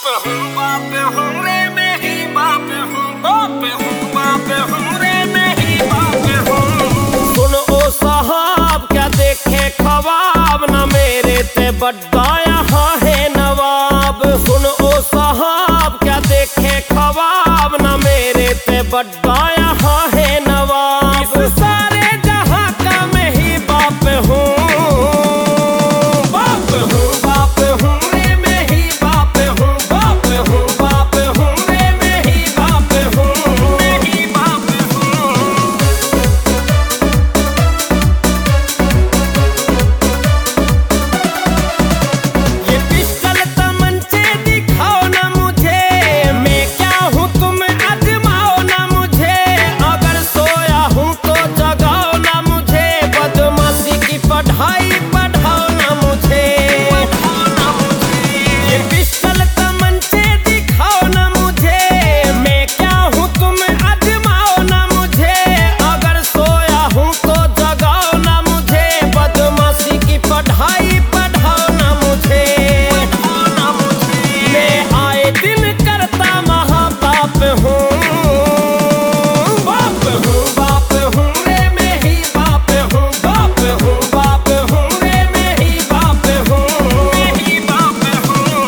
बाप हूँ रे मैं ही बाप हूँ, बाप हूँ रे मैं ही बाप हूँ। सुन ओ साहब क्या देखे ख्वाब, न मेरे ते बड्डा यहाँ है नवाब। सुन ओ साहब क्या देखे ख्वाब, न मेरे ते बड्डा यहाँ है नवाब। सारे जहाँ का मैं ही बाप हूँ, बाप हूँ रे मैं ही बाप हूँ, बाप हूँ रे मैं ही बाप हूँ, मैं ही बाप हूँ। ये पिस्टल तमंचे दिखाओ ना मुझे, मैं क्या हूँ तुम आजमाओ ना मुझे। अगर सोया हूँ तो जगाओ ना मुझे, बदमाशी की पढ़ाई पढ़ाओ ना मुझे। ये पिस्टल तमंचे दिखाओ ना मुझे, मैं क्या हूँ तुम आजमाओ ना मुझे। अगर सोया हूँ तो जगाओ ना मुझे, बदमाशी की पढ़ाई पढ़ाओ ना मुझे। मैं आए दिन करता महापाप हूँ, बाप हूँ रे मैं ही बाप हूँ, बाप हूँ रे मैं ही बाप हूँ, मैं ही बाप हूँ।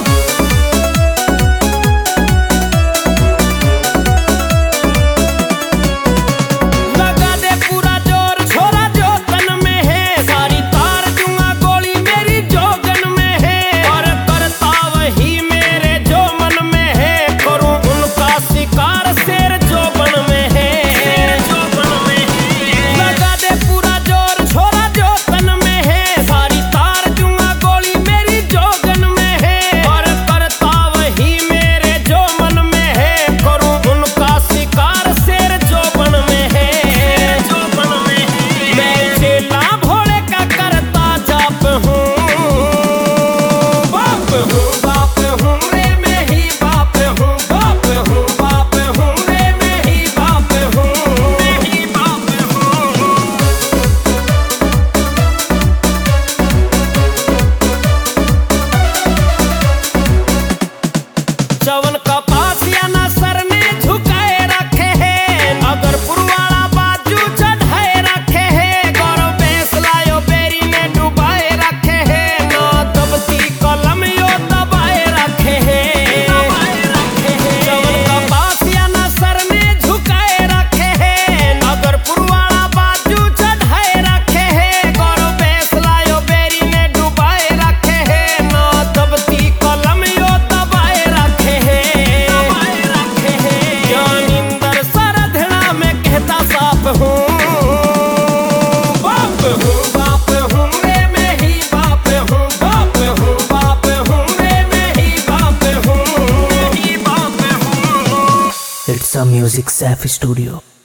लगा दे पूरा जोर छोरा जो तन में है, सारी तार दूंगा गोली मेरी जोगन में है। और करता वही मेरे जो मन में है, करूं उनका शिकार शेर जो बन में है। लगा दे पूरा जोर छोरा जो तन में है, सारी तार दूंगा गोली मेरी जोगन में है। और करता वही मेरे जो मन में है, करूं उनका शिकार शेर जो बन में है। मैं चेला भोले का करता जाप हूँ, बाप हूँ रे मैं ही बाप हूँ, बाप हूँ रे मैं ही बाप हूँ, मैं ही बाप हूँ। चवन का पास या न सर ने झुकाए रखे हैं, अगर पुरवाड़ा बाजू चढ़ाए रखे हैं। गौरव बेस लायो बेरी ने डुबाए रखे हैं, ना दबती कलम यो दबाए रखे हैं। चवन का पास या न सर ने झुकाए रखे हैं, अगर पुरवाड़ा बाजू चढ़ाए रखे हैं। गौरव बेस लायो बेरी ने डुबाए रखे हैं, ना दबती कलम यो दबाए रखे हैं। ज्ञानिंदर सरधना में कहता साफ हूँ, बाप हूँ रे मैं ही बाप हूँ, बाप हूँ रे मैं ही बाप हूँ, मैं ही बाप हूँ। It's a Music Safi Studio.